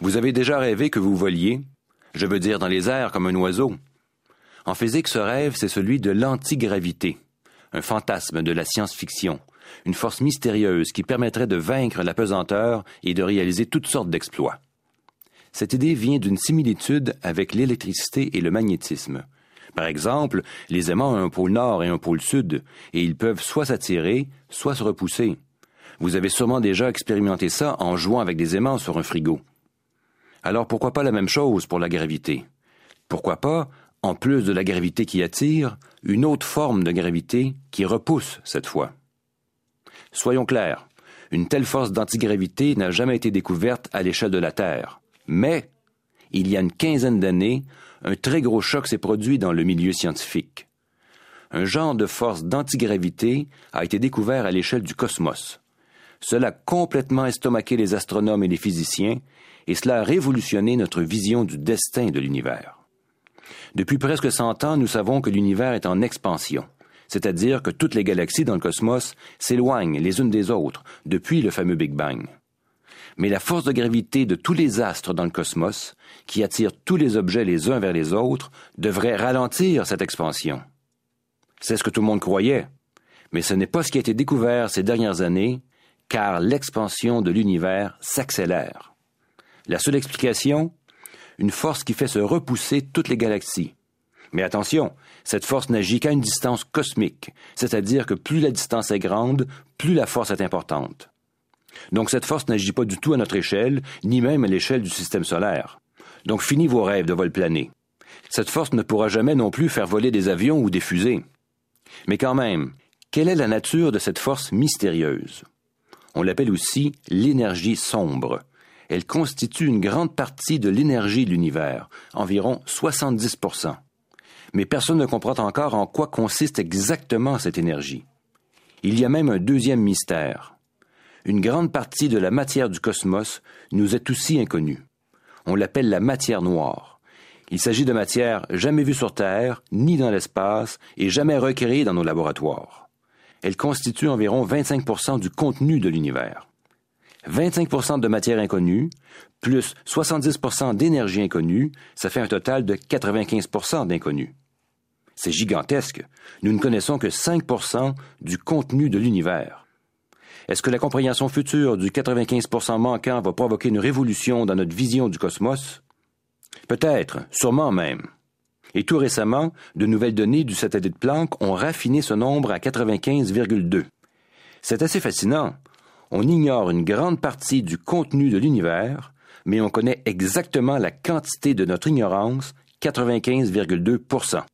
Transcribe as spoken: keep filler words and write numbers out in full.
Vous avez déjà rêvé que vous voliez? Je veux dire dans les airs comme un oiseau. En physique, ce rêve, c'est celui de l'antigravité, un fantasme de la science-fiction, une force mystérieuse qui permettrait de vaincre la pesanteur et de réaliser toutes sortes d'exploits. Cette idée vient d'une similitude avec l'électricité et le magnétisme. Par exemple, les aimants ont un pôle nord et un pôle sud, et ils peuvent soit s'attirer, soit se repousser. Vous avez sûrement déjà expérimenté ça en jouant avec des aimants sur un frigo. Alors pourquoi pas la même chose pour la gravité? Pourquoi pas, en plus de la gravité qui attire, une autre forme de gravité qui repousse cette fois? Soyons clairs, une telle force d'antigravité n'a jamais été découverte à l'échelle de la Terre. Mais, il y a une quinzaine d'années, un très gros choc s'est produit dans le milieu scientifique. Un genre de force d'antigravité a été découvert à l'échelle du cosmos. Cela a complètement estomaqué les astronomes et les physiciens, et cela a révolutionné notre vision du destin de l'univers. Depuis presque cent ans, nous savons que l'univers est en expansion, c'est-à-dire que toutes les galaxies dans le cosmos s'éloignent les unes des autres depuis le fameux Big Bang. Mais la force de gravité de tous les astres dans le cosmos, qui attire tous les objets les uns vers les autres, devrait ralentir cette expansion. C'est ce que tout le monde croyait, mais ce n'est pas ce qui a été découvert ces dernières années, car l'expansion de l'univers s'accélère. La seule explication? Une force qui fait se repousser toutes les galaxies. Mais attention, cette force n'agit qu'à une distance cosmique, c'est-à-dire que plus la distance est grande, plus la force est importante. Donc cette force n'agit pas du tout à notre échelle, ni même à l'échelle du système solaire. Donc fini vos rêves de vol plané. Cette force ne pourra jamais non plus faire voler des avions ou des fusées. Mais quand même, quelle est la nature de cette force mystérieuse? On l'appelle aussi l'énergie sombre. Elle constitue une grande partie de l'énergie de l'univers, environ soixante-dix pour cent. Mais personne ne comprend encore en quoi consiste exactement cette énergie. Il y a même un deuxième mystère. Une grande partie de la matière du cosmos nous est aussi inconnue. On l'appelle la matière noire. Il s'agit de matière jamais vue sur Terre, ni dans l'espace, et jamais recréée dans nos laboratoires. Elle constitue environ vingt-cinq pour cent du contenu de l'univers. vingt-cinq pour cent de matière inconnue, plus soixante-dix pour cent d'énergie inconnue, ça fait un total de quatre-vingt-quinze pour cent d'inconnue. C'est gigantesque. Nous ne connaissons que cinq pour cent du contenu de l'univers. Est-ce que la compréhension future du quatre-vingt-quinze pour cent manquant va provoquer une révolution dans notre vision du cosmos? Peut-être, sûrement même. Et tout récemment, de nouvelles données du satellite Planck ont raffiné ce nombre à quatre-vingt-quinze virgule deux. C'est assez fascinant. On ignore une grande partie du contenu de l'univers, mais on connaît exactement la quantité de notre ignorance, quatre-vingt-quinze virgule deux pour cent.